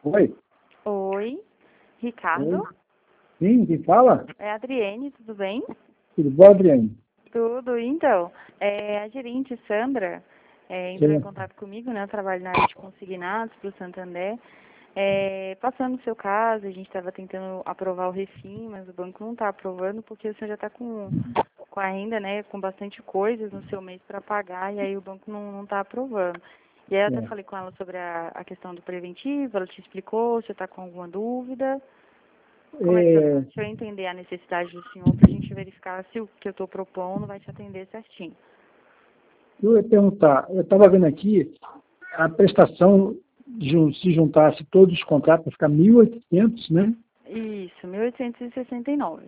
Oi. Oi, Oi. Ricardo. Sim, quem fala? É a Adriene, tudo bem? Tudo bom, Adriane? Tudo. Então, a gerente Sandra entrou em Certo. contato comigo, né? Eu trabalho na área de consignados para o Santander. Passando o seu caso, a gente estava tentando aprovar o Refim, mas o banco não está aprovando porque o senhor já está com a renda, né? Com bastante coisas no seu mês para pagar e aí o banco não está aprovando. E aí eu até Certo. falei com ela sobre a questão do preventivo, ela te explicou, você está com alguma dúvida? Como é que você tá? É, Deixa eu entender a necessidade do senhor para a gente verificar se o que eu estou propondo vai te atender certinho. eu ia perguntar, eu estava vendo aqui, a prestação, se juntasse todos os contratos, para ficar 1.800, né? Isso, 1869.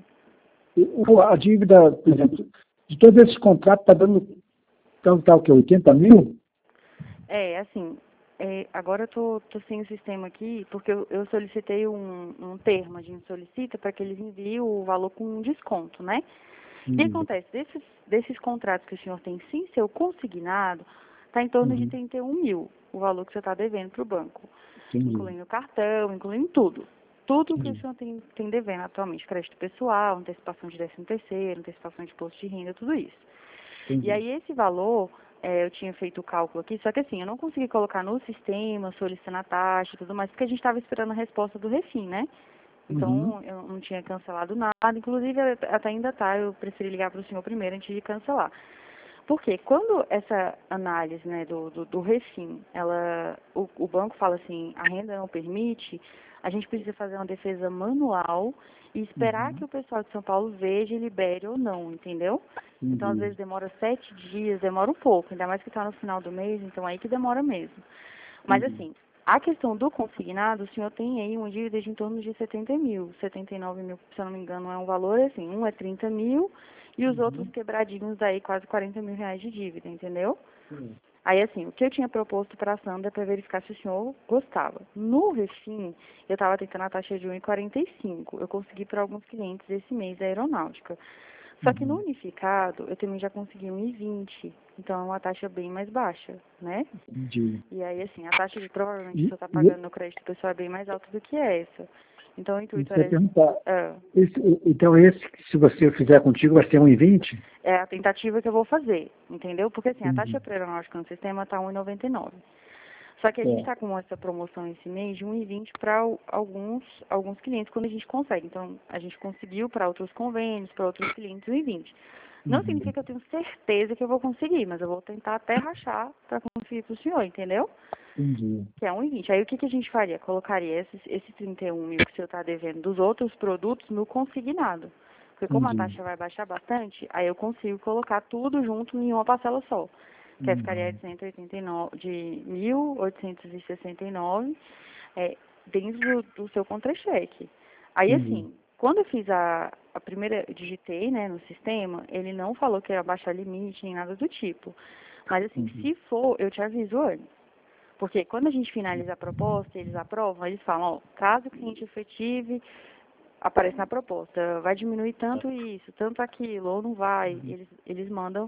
A dívida, por exemplo, de todos esses contratos, está dando, então está o quê? 80 mil? Assim, agora eu tô sem o sistema aqui, porque eu solicitei um termo, a gente solicita para que eles enviem o valor com um desconto, né? O que Uhum. acontece? Desses contratos que o senhor tem sem ser o consignado, está em torno de Uhum. 31 mil, o valor que o senhor está devendo para o banco, Entendi. incluindo o cartão, incluindo tudo. Tudo que o Entendi. senhor tem devendo atualmente, crédito pessoal, antecipação de 13º, antecipação de imposto de renda, tudo isso. E Entendi. aí esse valor, eu tinha feito o cálculo aqui, só que assim, eu não consegui colocar no sistema, solicitando a taxa e tudo mais, porque a gente estava esperando a resposta do Refim, né? Uhum. Então, eu não tinha cancelado nada, inclusive até ainda tá, eu preferi ligar para o senhor primeiro antes de cancelar. Porque quando essa análise, né, do Refim, o banco fala assim, a renda não permite, a gente precisa fazer uma defesa manual e esperar que Uhum. o pessoal de São Paulo veja e libere ou não, entendeu? Então, às Entendi. vezes demora 7 dias, demora um pouco, ainda mais que está no final do mês, então aí que demora mesmo. Mas Entendi. assim, a questão do consignado, o senhor tem aí uma dívida de em torno de 70 mil, 79 mil, se eu não me engano, é um valor assim, um é 30 mil e os outros Uhum. quebradinhos aí quase 40 mil reais de dívida, entendeu? Sim. Aí assim, o que eu tinha proposto para a Sandra para verificar se o senhor gostava. No Refim, eu estava tentando a taxa de 1,45. Eu consegui para alguns clientes esse mês da aeronáutica. Só que no Uhum. unificado, eu também já consegui 1,20. Então é uma taxa bem mais baixa, né? Entendi. E aí, assim, a taxa de provavelmente que E, você está e, pagando no crédito pessoal é bem mais alta do que essa. Então, o Isso intuito que eu ia era, perguntar. ah, Então, esse, se você fizer contigo, vai ser 1,20? é a tentativa que eu vou fazer, entendeu? Porque, assim, a Entendi. taxa pré-aeronáutica no sistema está 1,99. Só que a gente É. está com essa promoção esse mês de 1,20 para alguns clientes, quando a gente consegue. Então, a gente conseguiu para outros convênios, para outros clientes, 1,20. Não Uhum. significa que eu tenho certeza que eu vou conseguir, mas eu vou tentar até rachar para conseguir para o senhor, entendeu? Entendi. Que é 1,20. Aí o que a gente faria? Colocaria esse 31 mil que o senhor está devendo dos outros produtos no consignado. Porque como a Entendi. taxa vai baixar bastante, aí eu consigo colocar tudo junto em uma parcela só. Que aí ficaria Uhum. de 189, de 1.869 dentro do seu contra-cheque. Aí Entendi. assim, quando eu fiz a primeira, digitei, né, no sistema, ele não falou que ia baixar limite nem nada do tipo. Mas assim, Entendi. se for, eu te aviso antes. Porque quando a gente finaliza a proposta, eles aprovam, eles falam, ó, caso o cliente efetive, aparece na proposta, vai diminuir tanto isso, tanto aquilo, ou não vai, eles mandam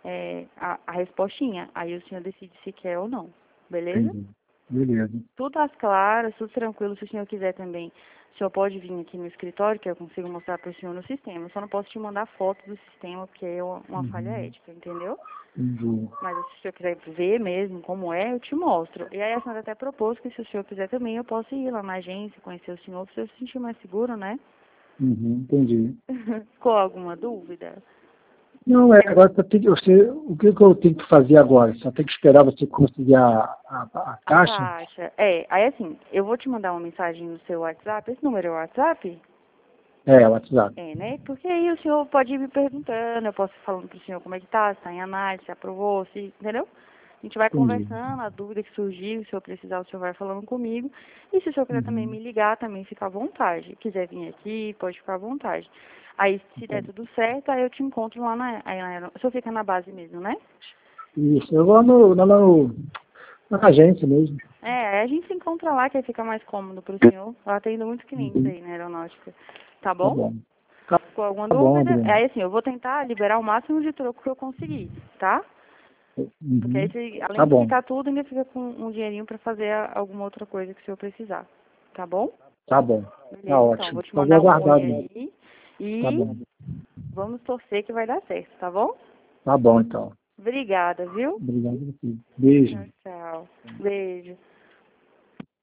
a respostinha. Aí o senhor decide se quer ou não, beleza? Entendi. Beleza. Tudo às claras, tudo tranquilo, se o senhor quiser também. O senhor pode vir aqui no escritório, que eu consigo mostrar para o senhor no sistema. Eu só não posso te mandar foto do sistema, porque é uma falha Uhum. ética, entendeu? Entendi. Mas se o senhor quiser ver mesmo como é, eu te mostro. E aí a senhora até propôs que se o senhor quiser também, eu posso ir lá na agência, conhecer o senhor, para o senhor se sentir mais seguro, né? Uhum. Entendi. Ficou alguma dúvida? Não, agora o que que eu tenho que fazer agora? Só tem que esperar você conseguir a A taxa? taxa. Aí assim, eu vou te mandar uma mensagem no seu WhatsApp. Esse número é o WhatsApp? É, o WhatsApp. Né? Porque aí o senhor pode ir me perguntando, eu posso ir falando pro senhor como é que tá, se tá em análise, se aprovou, se, entendeu? A gente vai Entendi. conversando, a dúvida que surgir, se eu precisar, o senhor vai falando comigo. E se o senhor quiser também Uhum. me ligar, também fica à vontade. Quiser vir aqui, pode ficar à vontade. Aí, se der Então, tudo certo, aí eu te encontro lá o senhor fica na base mesmo, né? isso, eu vou na agência mesmo. Aí a gente se encontra lá, que aí fica mais cômodo pro senhor. Eu atendo muitos clientes Uhum. aí na aeronáutica. Tá Tá bom? bom. Tá, Com alguma tá bom, dúvida? Adriano. Aí assim, eu vou tentar liberar o máximo de troco que eu conseguir, tá? Porque aí, Uhum. além Tá de bom. quitar tudo, ainda fica com um dinheirinho para fazer alguma outra coisa que o senhor precisar. tá bom? Tá bom. Beleza, Tá então, ótimo. vou te Vou mandar um aguardar, oi então. aí e Tá bom. vamos torcer que vai dar certo, tá bom? Tá bom, então. Obrigada, viu? Obrigado. Beijo. Tchau, tchau. Beijo.